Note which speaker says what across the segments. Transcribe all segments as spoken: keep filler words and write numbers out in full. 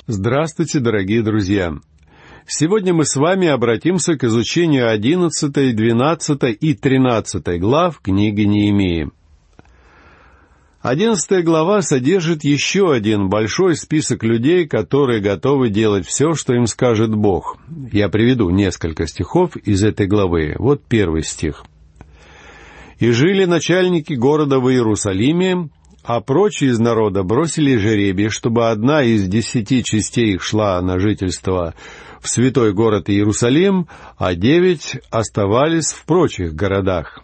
Speaker 1: Здравствуйте, дорогие друзья! Сегодня мы с вами обратимся к изучению одиннадцатой, двенадцатой и тринадцатой глав книги Неемии. Одиннадцатая глава содержит еще один большой список людей, которые готовы делать все, что им скажет Бог. Я приведу несколько стихов из этой главы. Вот первый стих. «И жили начальники города в Иерусалиме, а прочие из народа бросили жеребий, чтобы одна из десяти частей их шла на жительство в святой город Иерусалим, а девять оставались в прочих городах.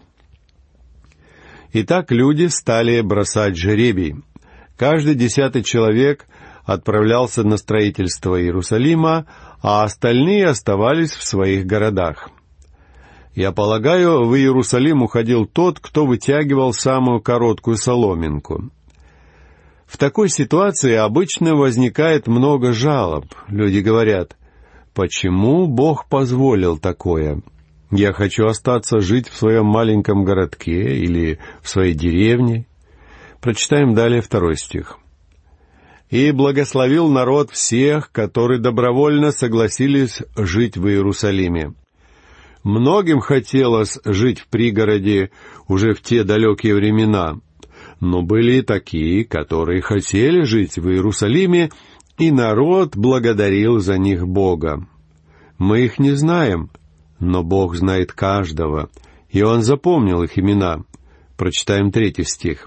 Speaker 1: И так люди стали бросать жеребий. Каждый десятый человек отправлялся на строительство Иерусалима, а остальные оставались в своих городах. Я полагаю, в Иерусалим уходил тот, кто вытягивал самую короткую соломинку. В такой ситуации обычно возникает много жалоб. Люди говорят: «Почему Бог позволил такое? Я хочу остаться жить в своем маленьком городке или в своей деревне». Прочитаем далее второй стих. «И благословил народ всех, которые добровольно согласились жить в Иерусалиме». Многим хотелось жить в пригороде уже в те далекие времена, но были и такие, которые хотели жить в Иерусалиме, и народ благодарил за них Бога. Мы их не знаем, но Бог знает каждого, и Он запомнил их имена. Прочитаем третий стих.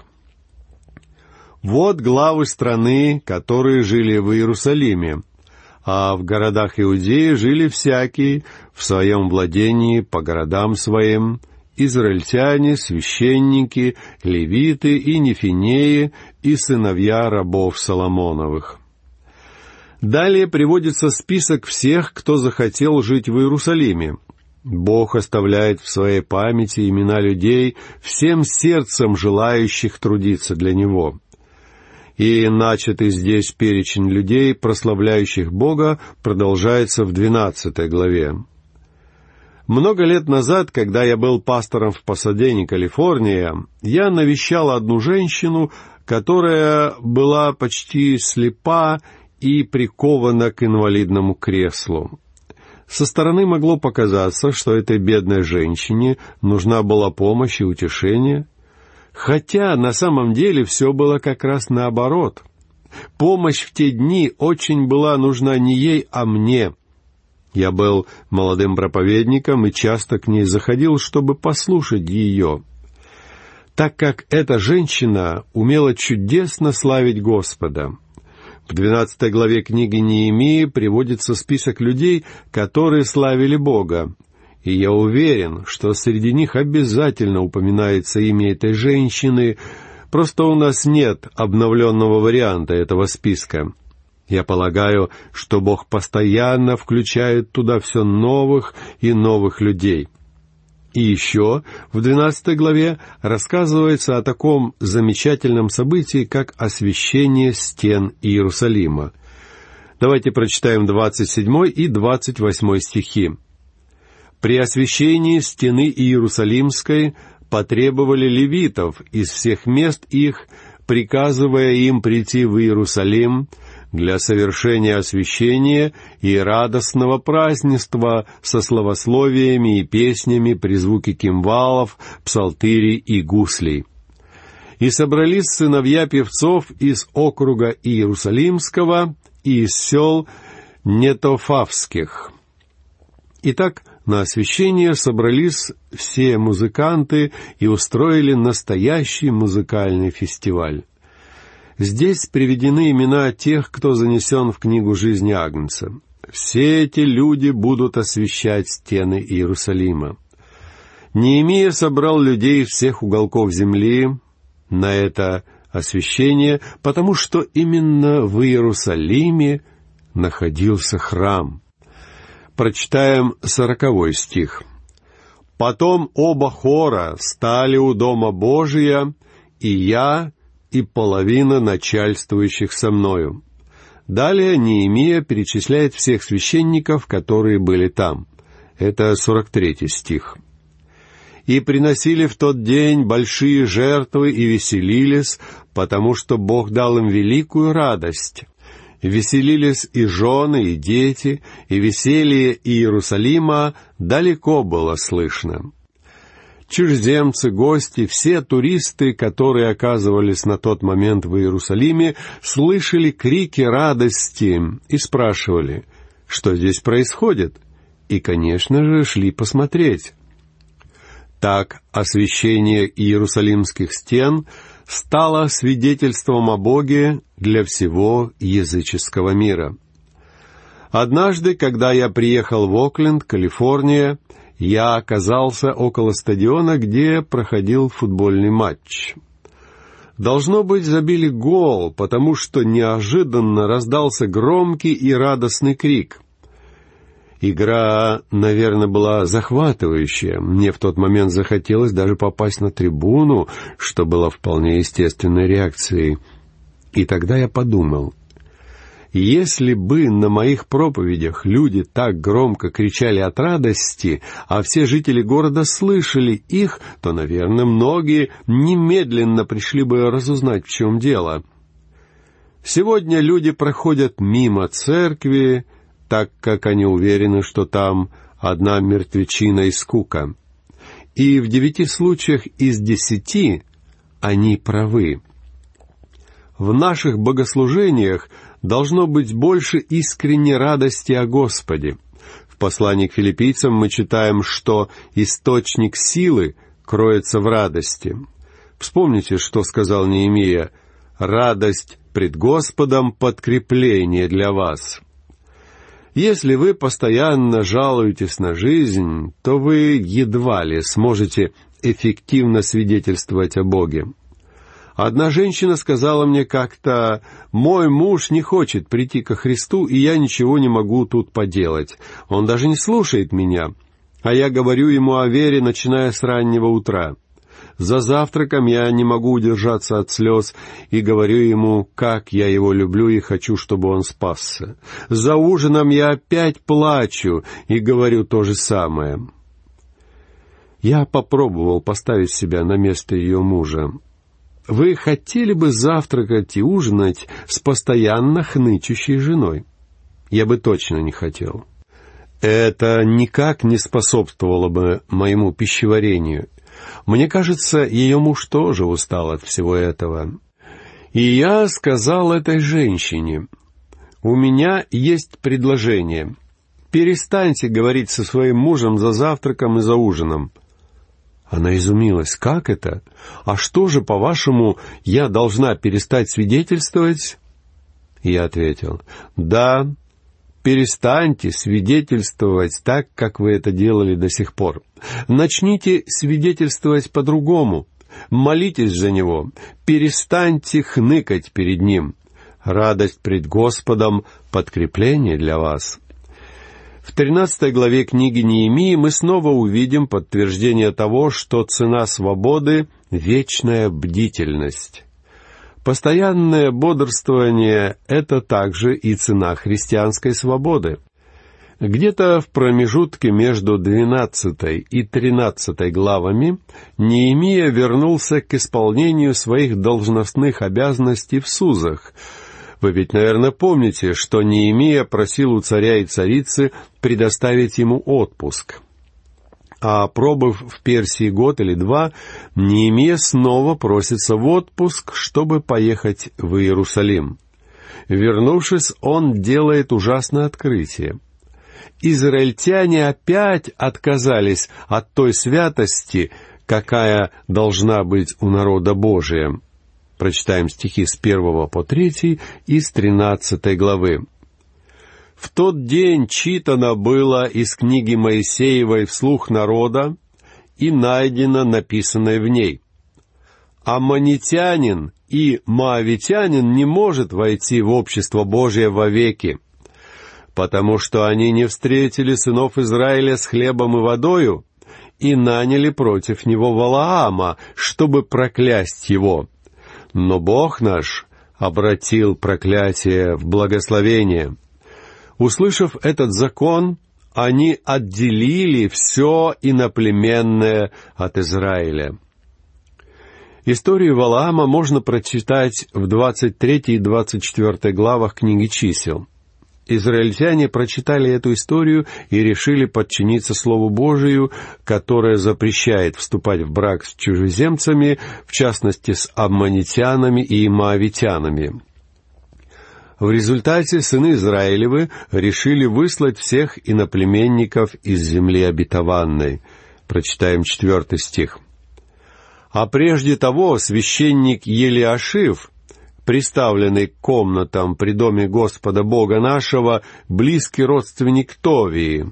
Speaker 1: «Вот главы страны, которые жили в Иерусалиме, а в городах Иудеи жили всякие в своем владении по городам своим, израильтяне, священники, левиты и нефинеи, и сыновья рабов Соломоновых». Далее приводится список всех, кто захотел жить в Иерусалиме. Бог оставляет в своей памяти имена людей, всем сердцем желающих трудиться для Него. И начатый здесь перечень людей, прославляющих Бога, продолжается в двенадцатой главе. Много лет назад, когда я был пастором в Пасадене, Калифорния, я навещал одну женщину, которая была почти слепа и прикована к инвалидному креслу. Со стороны могло показаться, что этой бедной женщине нужна была помощь и утешение, хотя на самом деле все было как раз наоборот. Помощь в те дни очень была нужна не ей, а мне. Я был молодым проповедником и часто к ней заходил, чтобы послушать ее, так как эта женщина умела чудесно славить Господа. В двенадцатой главе книги Неемии приводится список людей, которые славили Бога. И я уверен, что среди них обязательно упоминается имя этой женщины, просто у нас нет обновленного варианта этого списка. Я полагаю, что Бог постоянно включает туда все новых и новых людей. И еще в двенадцатой главе рассказывается о таком замечательном событии, как освящение стен Иерусалима. Давайте прочитаем двадцать седьмой и двадцать восьмой стихи. «При освящении стены Иерусалимской потребовали левитов из всех мест их, приказывая им прийти в Иерусалим для совершения освящения и радостного празднества со славословиями и песнями при звуке кимвалов, псалтырей и гуслей. И собрались сыновья певцов из округа Иерусалимского и из сел Нетофавских». Итак, на освящение собрались все музыканты и устроили настоящий музыкальный фестиваль. Здесь приведены имена тех, кто занесен в книгу жизни Агнца. Все эти люди будут освящать стены Иерусалима. Неемия собрал людей из всех уголков земли на это освящение, потому что именно в Иерусалиме находился храм. Прочитаем сороковой стих. «Потом оба хора стали у дома Божия, и я, и половина начальствующих со мною». Далее Неемия перечисляет всех священников, которые были там. Это сорок третий стих. «И приносили в тот день большие жертвы и веселились, потому что Бог дал им великую радость. Веселились и жены, и дети, и веселье Иерусалима далеко было слышно. Чужеземцы, гости, все туристы, которые оказывались на тот момент в Иерусалиме, слышали крики радости и спрашивали, что здесь происходит, и, конечно же, шли посмотреть. Так освящение Иерусалимских стен стало свидетельством о Боге для всего языческого мира. Однажды, когда я приехал в Окленд, Калифорния, я оказался около стадиона, где проходил футбольный матч. Должно быть, забили гол, потому что неожиданно раздался громкий и радостный крик. Игра, наверное, была захватывающая. Мне в тот момент захотелось даже попасть на трибуну, что было вполне естественной реакцией. И тогда я подумал, если бы на моих проповедях люди так громко кричали от радости, а все жители города слышали их, то, наверное, многие немедленно пришли бы разузнать, в чем дело. Сегодня люди проходят мимо церкви, так как они уверены, что там одна мертвечина и скука. И в девяти случаях из десяти они правы. В наших богослужениях должно быть больше искренней радости о Господе. В послании к филиппийцам мы читаем, что источник силы кроется в радости. Вспомните, что сказал Неемия: «Радость пред Господом — подкрепление для вас». Если вы постоянно жалуетесь на жизнь, то вы едва ли сможете эффективно свидетельствовать о Боге. Одна женщина сказала мне как-то: «Мой муж не хочет прийти ко Христу, и я ничего не могу тут поделать. Он даже не слушает меня, а я говорю ему о вере, начиная с раннего утра. За завтраком я не могу удержаться от слез и говорю ему, как я его люблю и хочу, чтобы он спасся. За ужином я опять плачу и говорю то же самое». Я попробовал поставить себя на место ее мужа. Вы хотели бы завтракать и ужинать с постоянно хнычущей женой? Я бы точно не хотел. Это никак не способствовало бы моему пищеварению. Мне кажется, ее муж тоже устал от всего этого. И я сказал этой женщине: «У меня есть предложение. Перестаньте говорить со своим мужем за завтраком и за ужином». Она изумилась: «Как это? А что же, по-вашему, я должна перестать свидетельствовать?» Я ответил: «Да, перестаньте свидетельствовать так, как вы это делали до сих пор. Начните свидетельствовать по-другому. Молитесь за него. Перестаньте хныкать перед ним. Радость пред Господом — подкрепление для вас». В тринадцатой главе книги Неемии мы снова увидим подтверждение того, что цена свободы — вечная бдительность. Постоянное бодрствование — это также и цена христианской свободы. Где-то в промежутке между двенадцатой и тринадцатой главами Неемия вернулся к исполнению своих должностных обязанностей в Сузах. Вы ведь, наверное, помните, что Неемия просил у царя и царицы предоставить ему отпуск. А пробыв в Персии год или два, Неемия снова просится в отпуск, чтобы поехать в Иерусалим. Вернувшись, он делает ужасное открытие. Израильтяне опять отказались от той святости, какая должна быть у народа Божия. Прочитаем стихи с первого по третий и с тринадцатой главы. «В тот день читано было из книги Моисеевой вслух народа, и найдено написанное в ней: Аммонитянин и Моавитянин не может войти в общество Божие вовеки, потому что они не встретили сынов Израиля с хлебом и водою и наняли против него Валаама, чтобы проклясть его. Но Бог наш обратил проклятие в благословение. Услышав этот закон, они отделили все иноплеменное от Израиля». Историю Валаама можно прочитать в двадцать третьей и двадцать четвёртой главах книги «Чисел». Израильтяне прочитали эту историю и решили подчиниться Слову Божию, которое запрещает вступать в брак с чужеземцами, в частности с аммонитянами и моавитянами. В результате сыны Израилевы решили выслать всех иноплеменников из земли обетованной. Прочитаем четвертый стих. «А прежде того священник Елиашив, приставленный к комнатам при доме Господа Бога нашего, близкий родственник Товии.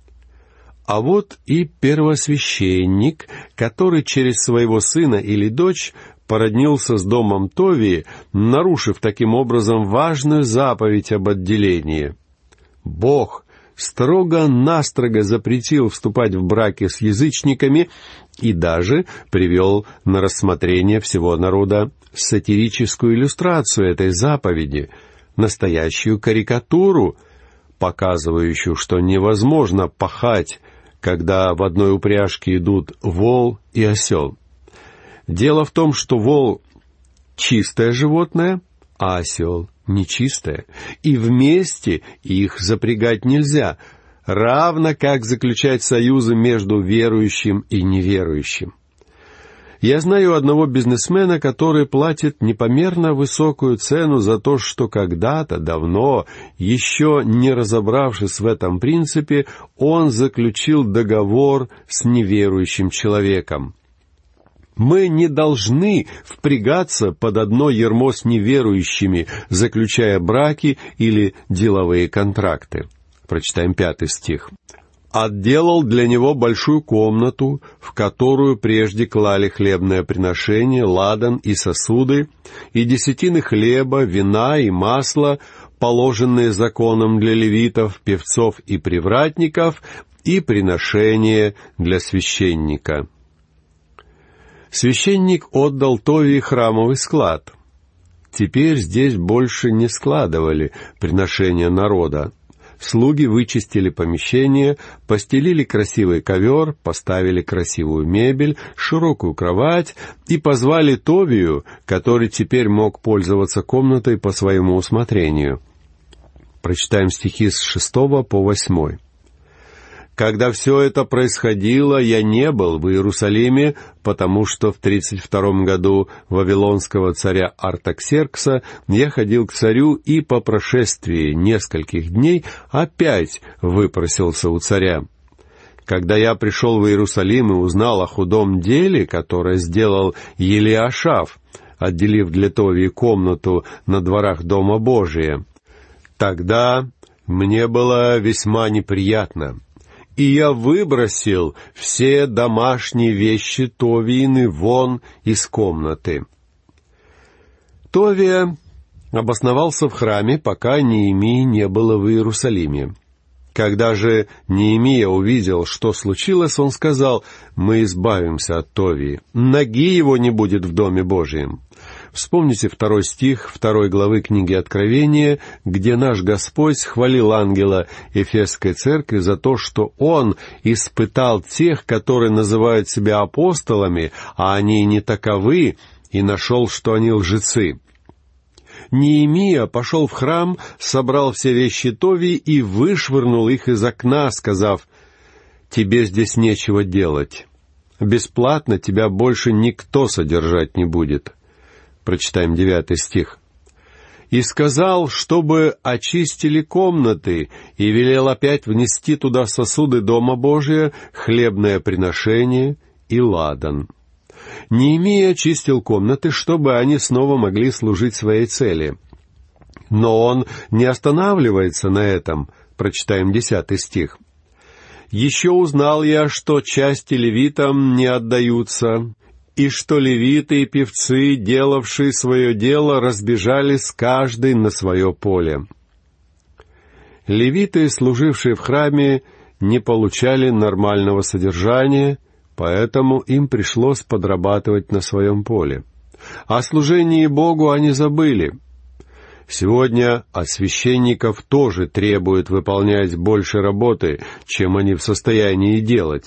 Speaker 1: А вот и первосвященник, который через своего сына или дочь породнился с домом Товии, нарушив таким образом важную заповедь об отделении. Бог строго-настрого запретил вступать в браки с язычниками и даже привел на рассмотрение всего народа сатирическую иллюстрацию этой заповеди, настоящую карикатуру, показывающую, что невозможно пахать, когда в одной упряжке идут вол и осел. Дело в том, что вол — чистое животное, а осел — нечистое, и вместе их запрягать нельзя, равно как заключать союзы между верующим и неверующим. Я знаю одного бизнесмена, который платит непомерно высокую цену за то, что когда-то давно, еще не разобравшись в этом принципе, он заключил договор с неверующим человеком. Мы не должны впрягаться под одно ярмо с неверующими, заключая браки или деловые контракты. Прочитаем пятый стих. «Отделал для него большую комнату, в которую прежде клали хлебное приношение, ладан и сосуды, и десятины хлеба, вина и масла, положенные законом для левитов, певцов и привратников, и приношение для священника». Священник отдал Товии храмовый склад. Теперь здесь больше не складывали приношения народа. Слуги вычистили помещение, постелили красивый ковер, поставили красивую мебель, широкую кровать и позвали Товию, который теперь мог пользоваться комнатой по своему усмотрению. Прочитаем стихи с шестого по восьмой. «Когда все это происходило, я не был в Иерусалиме, потому что в тридцать втором году вавилонского царя Артаксеркса я ходил к царю и по прошествии нескольких дней опять выпросился у царя. Когда я пришел в Иерусалим и узнал о худом деле, которое сделал Елиашав, отделив для Товии комнату на дворах Дома Божия, тогда мне было весьма неприятно». И я выбросил все домашние вещи Товиины вон из комнаты. Товия обосновался в храме, пока Неемии не было в Иерусалиме. Когда же Неемия увидел, что случилось, он сказал: «Мы избавимся от Товии, ноги его не будет в Доме Божием». Вспомните второй стих второй главы книги Откровения, где наш Господь хвалил ангела Эфесской церкви за то, что он испытал тех, которые называют себя апостолами, а они не таковы, и нашел, что они лжецы. Неемия пошел в храм, собрал все вещи Товии и вышвырнул их из окна, сказав: «Тебе здесь нечего делать. Бесплатно тебя больше никто содержать не будет». Прочитаем девятый стих. «И сказал, чтобы очистили комнаты, и велел опять внести туда сосуды Дома Божия, хлебное приношение и ладан». Неемия очистил комнаты, чтобы они снова могли служить своей цели. Но он не останавливается на этом. Прочитаем десятый стих. «Еще узнал я, что части левитам не отдаются, и что левиты и певцы, делавшие свое дело, разбежались каждый на свое поле». Левиты, служившие в храме, не получали нормального содержания, поэтому им пришлось подрабатывать на своем поле. О служении Богу они забыли. Сегодня от священников тоже требуют выполнять больше работы, чем они в состоянии делать.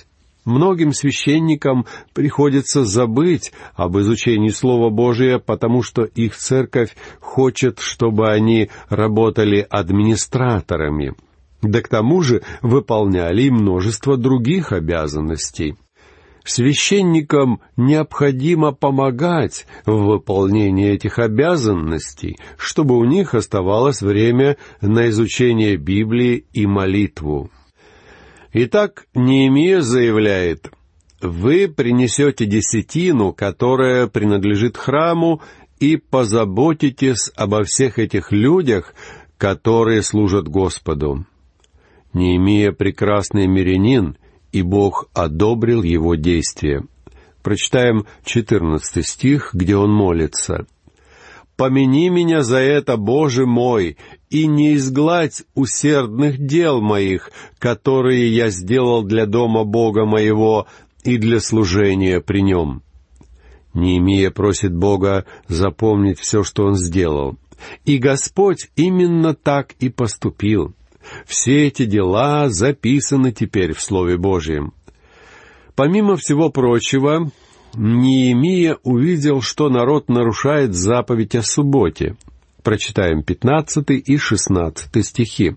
Speaker 1: Многим священникам приходится забыть об изучении Слова Божия, потому что их церковь хочет, чтобы они работали администраторами, да к тому же выполняли и множество других обязанностей. Священникам необходимо помогать в выполнении этих обязанностей, чтобы у них оставалось время на изучение Библии и молитву. Итак, Неемия заявляет: «Вы принесете десятину, которая принадлежит храму, и позаботитесь обо всех этих людях, которые служат Господу». Неемия — прекрасный мирянин, и Бог одобрил его действия. Прочитаем четырнадцатый стих, где он молится: «Помяни меня за это, Боже мой, и не изгладь усердных дел моих, которые я сделал для дома Бога моего и для служения при нем». Неемия просит Бога запомнить все, что он сделал. И Господь именно так и поступил. Все эти дела записаны теперь в Слове Божьем. Помимо всего прочего, Неемия увидел, что народ нарушает заповедь о субботе. Прочитаем пятнадцатый и шестнадцатый стихи.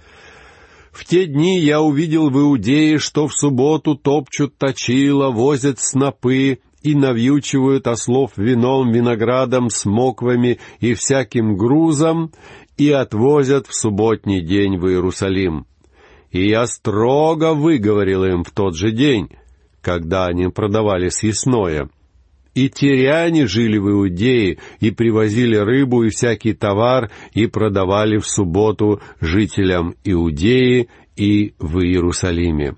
Speaker 1: «В те дни я увидел в Иудее, что в субботу топчут точила, возят снопы и навьючивают ослов вином, виноградом, смоквами и всяким грузом, и отвозят в субботний день в Иерусалим. И я строго выговорил им в тот же день, когда они продавали съестное. И тиряне жили в Иудее, и привозили рыбу и всякий товар, и продавали в субботу жителям Иудеи и в Иерусалиме».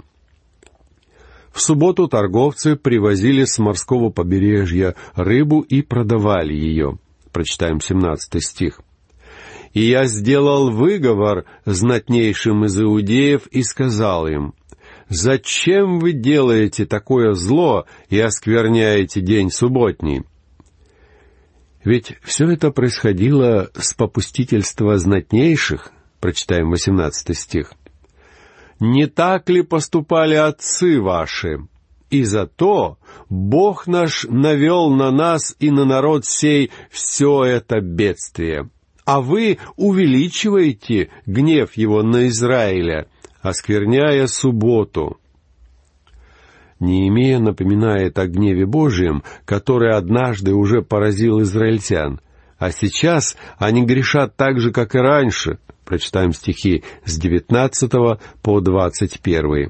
Speaker 1: В субботу торговцы привозили с морского побережья рыбу и продавали ее. Прочитаем семнадцатый стих. «И я сделал выговор знатнейшим из иудеев и сказал им: зачем вы делаете такое зло и оскверняете день субботний?» Ведь все это происходило с попустительства знатнейших. Прочитаем восемнадцатый стих. «Не так ли поступали отцы ваши? И зато Бог наш навел на нас и на народ сей все это бедствие. А вы увеличиваете гнев его на Израиля, оскверняя субботу». Неемия напоминает о гневе Божьем, который однажды уже поразил израильтян, а сейчас они грешат так же, как и раньше. Прочитаем стихи с девятнадцатого по двадцать первый.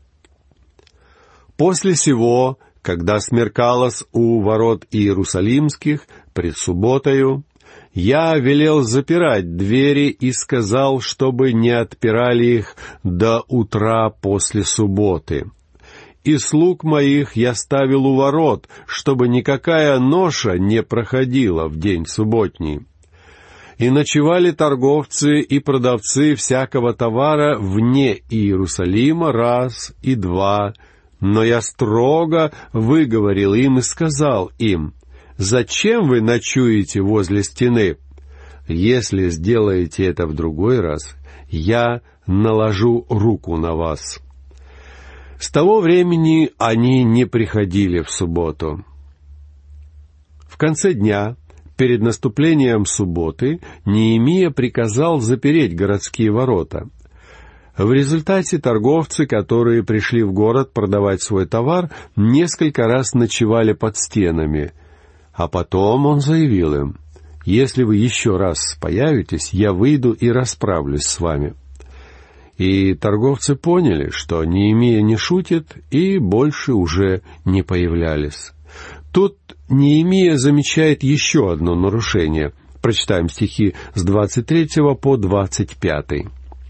Speaker 1: «После сего, когда смеркалось у ворот Иерусалимских пред субботою, я велел запирать двери и сказал, чтобы не отпирали их до утра после субботы. И слуг моих я ставил у ворот, чтобы никакая ноша не проходила в день субботний. И ночевали торговцы и продавцы всякого товара вне Иерусалима раз и два, но я строго выговорил им и сказал им: зачем вы ночуете возле стены? Если сделаете это в другой раз, я наложу руку на вас». С того времени они не приходили в субботу. В конце дня, перед наступлением субботы, Неемия приказал запереть городские ворота. В результате торговцы, которые пришли в город продавать свой товар, несколько раз ночевали под стенами. А потом он заявил им: «Если вы еще раз появитесь, я выйду и расправлюсь с вами». И торговцы поняли, что Неемия не шутит, и больше уже не появлялись. Тут Неемия замечает еще одно нарушение. Прочитаем стихи с двадцать третьего по двадцать пятый.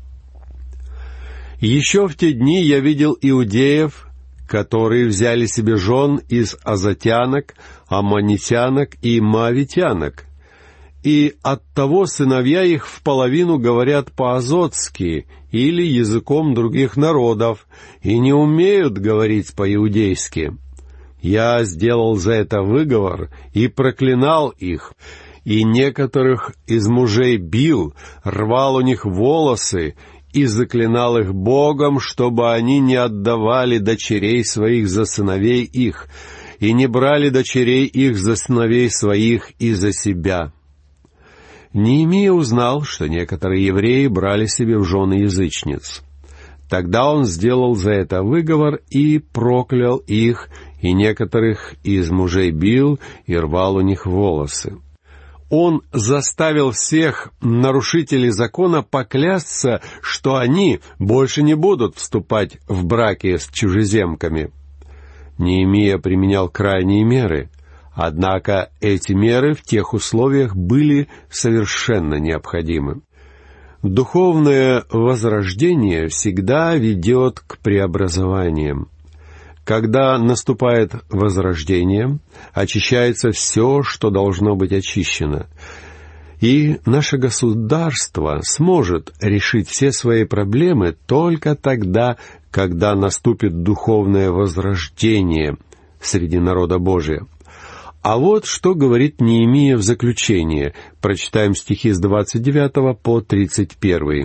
Speaker 1: «Еще в те дни я видел иудеев, которые взяли себе жен из азотянок, аммонитянок и моавитянок, и оттого сыновья их вполовину говорят по-азотски или языком других народов, и не умеют говорить по-иудейски. Я сделал за это выговор и проклинал их, и некоторых из мужей бил, рвал у них волосы, и заклинал их Богом, чтобы они не отдавали дочерей своих за сыновей их, и не брали дочерей их за сыновей своих и за себя». Неемия узнал, что некоторые евреи брали себе в жены язычниц. Тогда он сделал за это выговор и проклял их, и некоторых из мужей бил и рвал у них волосы. Он заставил всех нарушителей закона поклясться, что они больше не будут вступать в браки с чужеземками. Неемия применял крайние меры, однако эти меры в тех условиях были совершенно необходимы. Духовное возрождение всегда ведет к преобразованиям. Когда наступает возрождение, очищается все, что должно быть очищено. И наше государство сможет решить все свои проблемы только тогда, когда наступит духовное возрождение среди народа Божия. А вот что говорит Неемия в заключение. Прочитаем стихи с двадцать девятого по тридцать первый.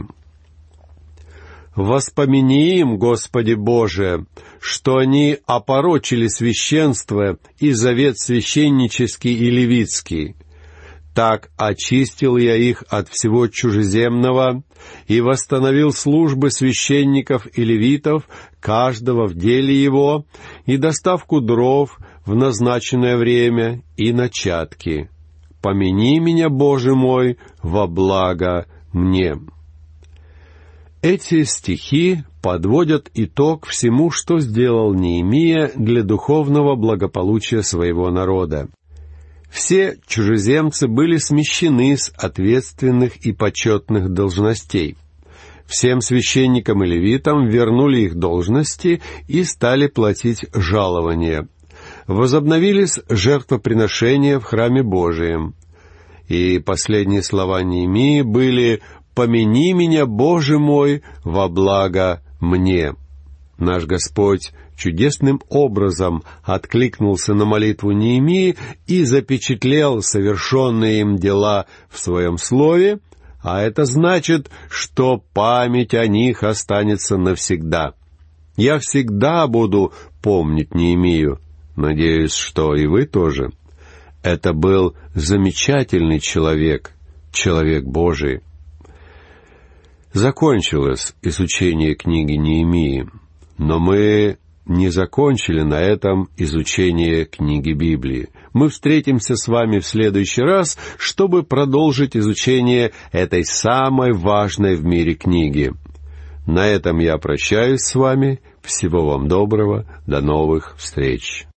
Speaker 1: «Воспомини им, Господи Боже, что они опорочили священство и завет священнический и левитский. Так очистил я их от всего чужеземного и восстановил службы священников и левитов, каждого в деле его, и доставку дров в назначенное время, и начатки. Помяни меня, Боже мой, во благо мне». Эти стихи подводят итог всему, что сделал Неемия для духовного благополучия своего народа. Все чужеземцы были смещены с ответственных и почетных должностей. Всем священникам и левитам вернули их должности и стали платить жалования. Возобновились жертвоприношения в храме Божием. И последние слова Неемии были «Помяни меня, Боже мой, во благо мне». Наш Господь чудесным образом откликнулся на молитву Неемии и запечатлел совершенные им дела в Своем Слове, а это значит, что память о них останется навсегда. Я всегда буду помнить Неемию. Надеюсь, что и вы тоже. Это был замечательный человек, человек Божий. Закончилось изучение книги Неемии, но мы не закончили на этом изучение книги Библии. Мы встретимся с вами в следующий раз, чтобы продолжить изучение этой самой важной в мире книги. На этом я прощаюсь с вами. Всего вам доброго. До новых встреч.